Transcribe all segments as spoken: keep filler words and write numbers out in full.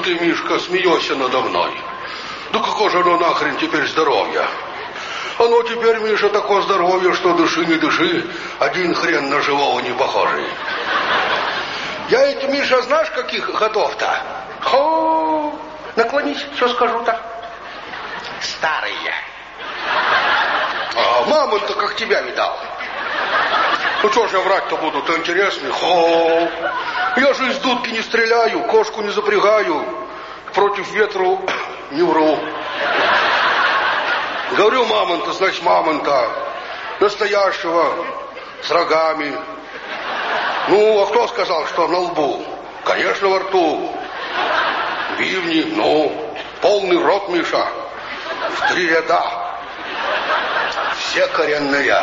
ты, Мишка, смеешься надо мной? Да какое же оно нахрен теперь здоровье? Оно теперь, Миша, такое здоровье, что дыши не дыши, один хрен на живого не похожий. Я эти, Миша, знаешь, каких годов-то? Хо, наклонись, что скажу-то? Старые. А мамон-то как тебя видал? Ну что ж я врать-то буду, ты интересный? Хо, я же из дудки не стреляю, кошку не запрягаю, против ветру не вру. Говорю мамонта, значит мамонта, настоящего, с рогами. Ну, а кто сказал, что на лбу? Конечно, во рту. Бивни, ну, полный рот, Миша. В три ряда. Все коренные.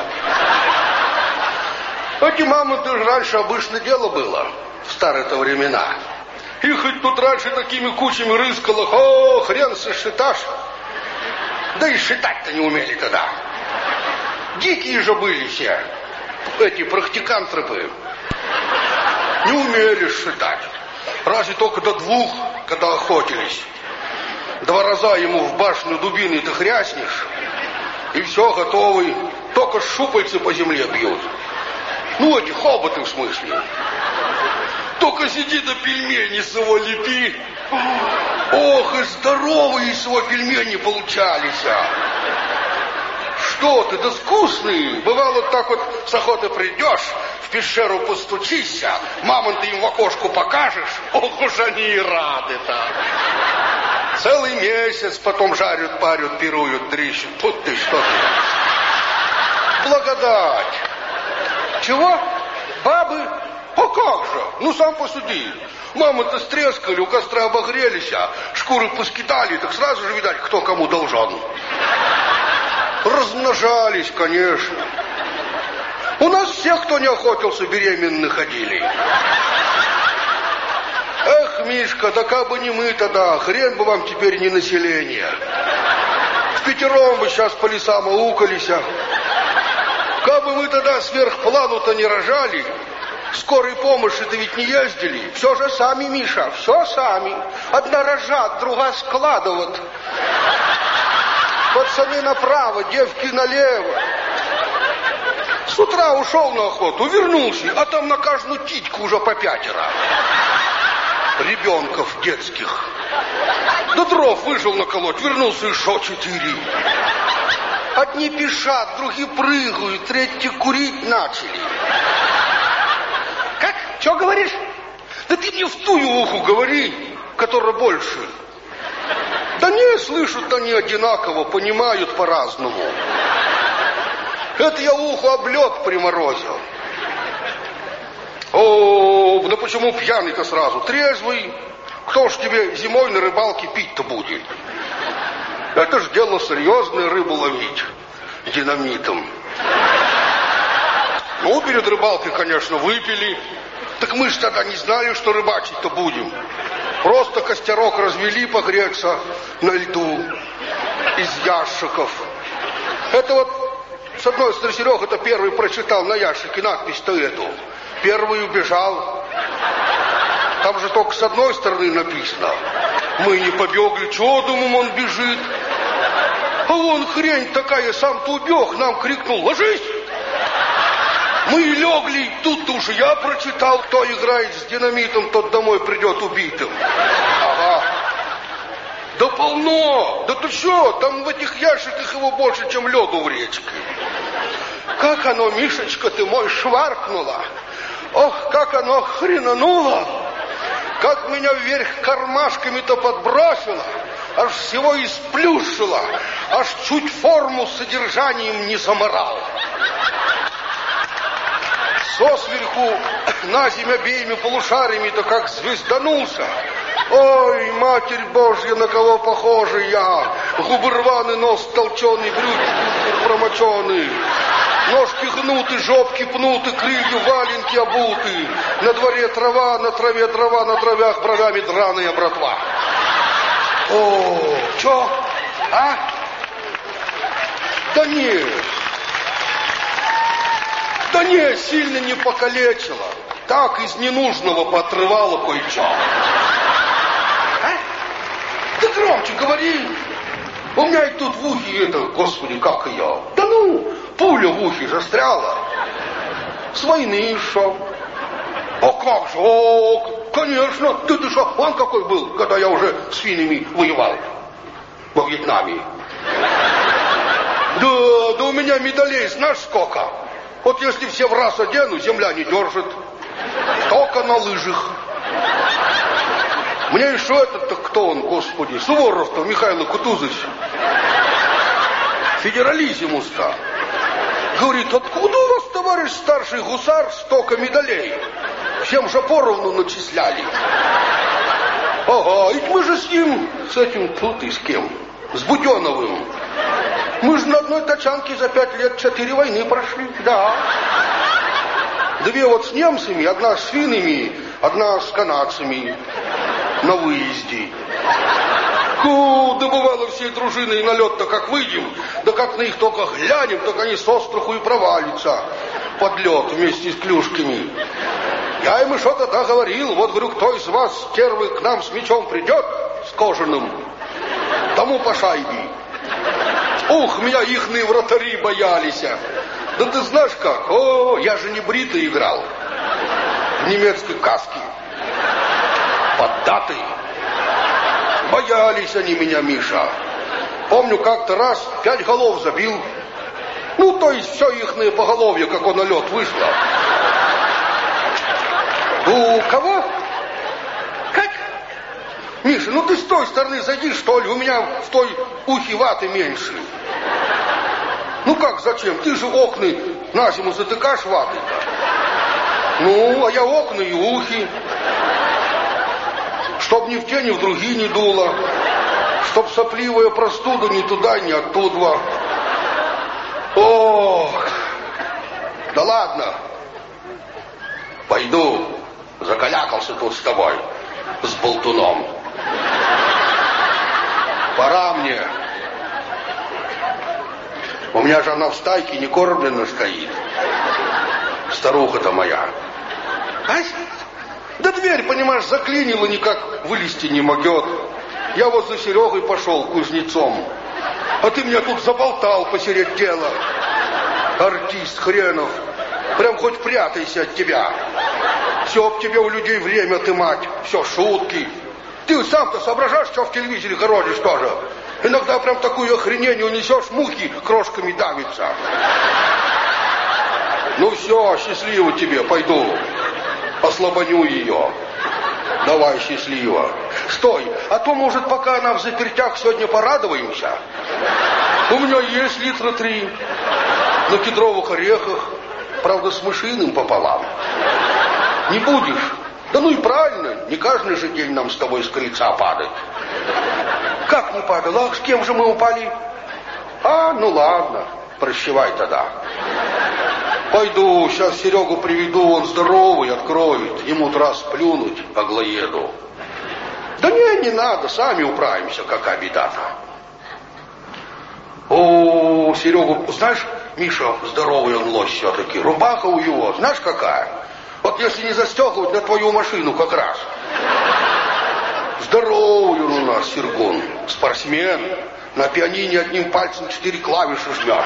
Эти мамонты же раньше обычное дело было, в старые-то времена. И хоть тут раньше такими кучами рыскало, о, хрен сосчиташь. Да и считать-то не умели тогда. Дикие же были все, эти практикантропы. Не умели считать. Разве только до двух, когда охотились. Два раза ему в башню дубиной ты хряснешь, и все, готовый. Только щупальцы по земле бьют. Ну, эти хоботы в смысле. Только сиди да пельмени с его лепи. Ох, и здоровые из его пельмени получались. А. Что ты, да вкусные. Бывало, так вот с охоты придешь, в пещеру постучишься, мамон ты им в окошку покажешь, ох уж они и рады-то. Целый месяц потом жарят, парят, пируют, дрищут. Тут ты что ты. Благодать. Чего? Бабы? А как же? Ну, сам посуди. Мамы-то стрескали, у костра обогрелись, а шкуры поскидали, так сразу же видать, кто кому должен. Размножались, конечно. У нас всех, кто не охотился, беременны ходили. Эх, Мишка, да как бы не мы тогда, хрен бы вам теперь не население. В пятером бы сейчас по лесам аукались, а. Как бы мы тогда сверх плану-то не рожали, скорой помощи-то ведь не ездили. Все же сами, Миша, все сами. Одна рожат, другая складывают. Пацаны направо, девки налево. С утра ушел на охоту, вернулся, а там на каждую титьку уже по пятеро. Ребенков детских. Да дров вышел наколоть, вернулся еще четыре. Одни пишат, другие прыгают, третьи курить начали. Как? Что говоришь? Да ты мне в тую уху говори, которая больше. Да не, слышат они одинаково, понимают по-разному. Это я уху об лед приморозил. О, да почему пьяный-то сразу? Трезвый. Кто ж тебе зимой на рыбалке пить-то будет? Это ж дело серьезное, рыбу ловить динамитом. Ну, перед рыбалкой, конечно, выпили. Так мы ж тогда не знали, что рыбачить-то будем. Просто костерок развели погреться на льду из ящиков. Это вот, с одной стороны, Серега-то первый прочитал на ящике надпись-то эту. Первый убежал. Там же только с одной стороны написано. Мы не побегли, чего, думаем, он бежит. А вон хрень такая, сам-то убег, нам крикнул: ложись! Мы и легли, тут уже я прочитал, кто играет с динамитом, тот домой придет убитым. Ага. Да полно! Да ты что, там в этих ящиках его больше, чем леду в речке. Как оно, Мишечка, ты мой, шваркнуло! Ох, как оно хренануло! Как меня вверх кармашками-то подбросило, аж всего исплюшило, аж чуть форму с содержанием не заморал. Со сверху на землю обеими полушариями-то как звезданулся. Ой, Матерь Божья, на кого похожий я? Губы рваный, нос толченый, брюки промоченый. Ножки гнуты, жопки пнуты, крылья валенки обуты. На дворе трава, на траве дрова, на травях бровями драная братва. О, чё? А? Да нет. Да не, сильно не покалечила. Так из ненужного поотрывала кое-что. А? погоди. У меня и тут в ухе это, господи, как ее. Да ну, пуля в ухе застряла. С войны шел. А как же, о, конечно. Ты ты что, он какой был, когда я уже с финнами воевал во Вьетнаме. Да, да у меня медалей знаешь сколько? Вот если все в раз одену, земля не держит. Только на лыжах. Мне еще этот-то кто он, господи? Суворов-то, Михаил Кутузович. Федерализимус-то. Говорит, откуда у вас, товарищ старший гусар, столько медалей? Всем же поровну начисляли. Ага, ведь мы же с ним, с этим, тут и с кем? С Буденовым. Мы же на одной тачанке за пять лет четыре войны прошли, да. Две вот с немцами, одна с финнами, одна с канадцами на выезде. Ку, да бывало всей дружиной на лед-то как выйдем, да как на них только глянем, так они с остраху и провалятся под лед вместе с клюшками. Я им еще тогда говорил, вот говорю, кто из вас первый к нам с мечом придет, с кожаным, тому по шайбе. Ух, меня ихные вратари боялись. Да ты знаешь как, о, я же не бритый играл, в немецкой каске, поддатый. Боялись они меня, Миша. Помню, как-то раз пять голов забил. Ну, то есть все ихное поголовье, как он на лед вышло. У кого? Как? Миша, ну ты с той стороны зайди, что ли? У меня в той ухе ваты меньше. Ну как, зачем? Ты же окна на зиму затыкаешь ватой. Ну, а я окна и ухи. Чтоб ни в те, ни в другие не дуло. Чтоб сопливая простуда ни туда, ни оттуда. Ох. Да ладно. Пойду. Закалякался тут с тобой. С болтуном. Пора мне. У меня же она в стайке не кормлена стоит. Старуха-то моя. Ай? Да дверь, понимаешь, заклинила, никак вылезти не могет. Я вот за Серегой пошел, кузнецом. А ты меня тут заболтал посередь дела. Артист хренов. Прям хоть прятайся от тебя. Все об тебе у людей время отымать. Все шутки. Ты сам-то соображаешь, что в телевизоре городишь тоже? Иногда прям такую охренение унесешь, мухи крошками давятся. Ну все, счастливо тебе, пойду. Ослабоню ее. Давай, счастливо. Стой, а то, может, пока она в запертях, сегодня порадуемся? У меня есть литра три. На кедровых орехах. Правда, с мышиным пополам. Не будешь? Да ну и правильно, не каждый же день нам с тобой с крыльца падать. Как не падал? А с кем же мы упали? А, ну ладно, прощавай тогда. Пойду, сейчас Серегу приведу, он здоровый, откроет. Ему раз плюнуть, аглоеду. Да не, не надо, сами управимся, какая беда-то. О, Серегу, знаешь, Миша, здоровый он лось все-таки. Рубаха у его, знаешь какая? Вот если не застегивать на твою машину как раз. Здоровый он у нас, Сергун. Спортсмен. На пианине одним пальцем четыре клавиши жмет.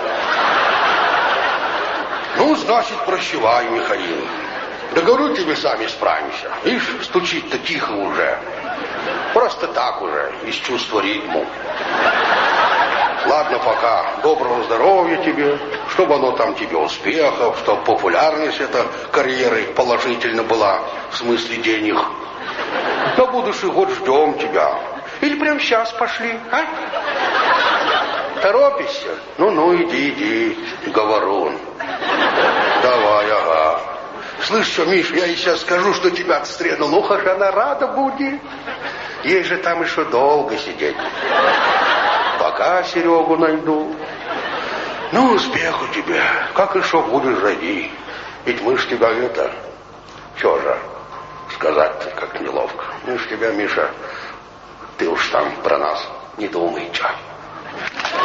Ну, значит, прощавай, Михаил. Да говорю тебе, сами справимся. Видишь, стучит-то тихо уже. Просто так уже, из чувства ритму. Ладно, пока. Доброго здоровья тебе, чтобы оно там тебе успехов, чтобы популярность эта карьеры положительно была, в смысле денег. Да будешь и год ждем тебя. Или прямо сейчас пошли, а? Торопишься? Ну-ну, иди, иди, говорун. Давай, ага. Слышь, что, Миш, я ей сейчас скажу, что тебя отстрелил. Ну, хоть она рада будет. Ей же там еще долго сидеть. Пока Серегу найду. Ну, успеху тебе. Как еще будешь, зайди. Ведь мы ж тебя это... Че же сказать-то как неловко. Мы ж тебя, Миша, ты уж там про нас не думай, че.